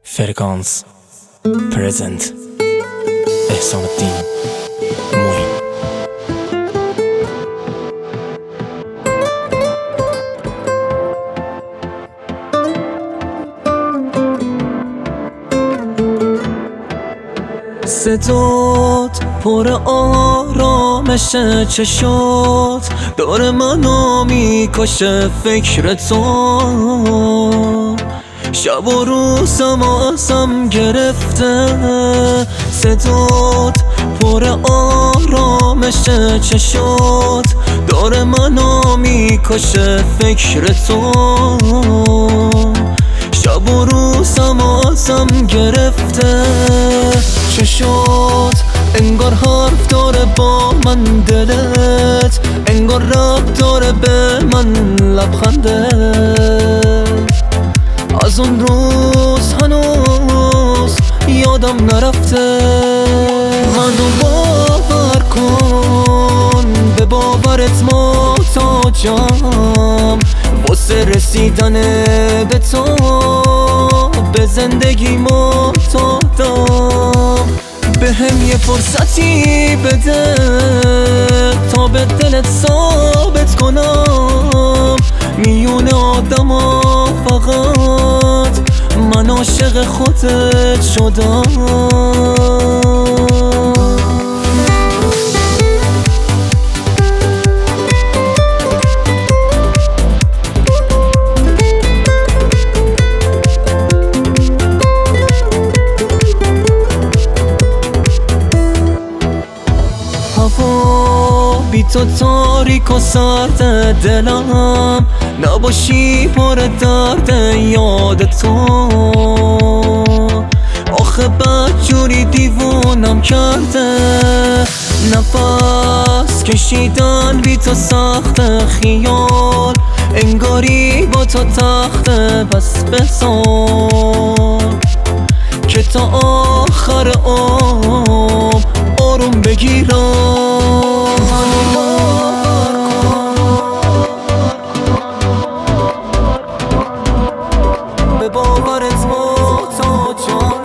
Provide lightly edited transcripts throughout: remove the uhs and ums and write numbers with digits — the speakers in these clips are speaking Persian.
فرکانس پرزنت احسان الدین موین. صدات پر آرامش چشات داره منو میکشه فکر تو، شب و روزم ازم گرفته. صدات پر آرامش چشات داره منو میکشه فکر تو، شب و روزم ازم گرفته. چشات انگار حرف داره با من، دلت انگار رب داره به من لبخنده. از اون روز هنوز یادم نرفته. منو باور کن، به باورت محتاجم واسه رسیدن به تو، به زندگی محتاجم. بهم یه فرصتی بده تا به دلت ثابت کنم میون آدما فقط من عاشق خودت شدم. هوا بی تو تاریک و سرد، دلم نباشی پر درد یاد تو. آخه بدجوری دیوونم کرده، نفس کشیدن بی تو سخت، خیال انگاری با تو تخته. پس بذار که تا آخر عمر آروم بگیرم. به باورت محتاجم،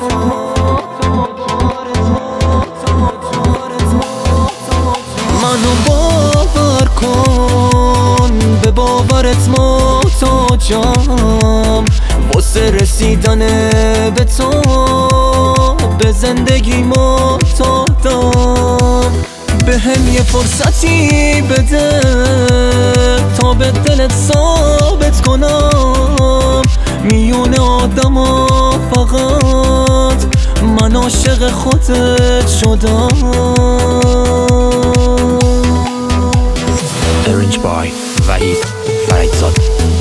منو باور کن، به باورت محتاجم واسه رسیدن به تو، به زندگی محتاجم. بهم یه فرصتی بده تا به دلت ثابت کنم میون آدما فقط من عاشق خودت شدم. Arranged by وحید فرجزاد.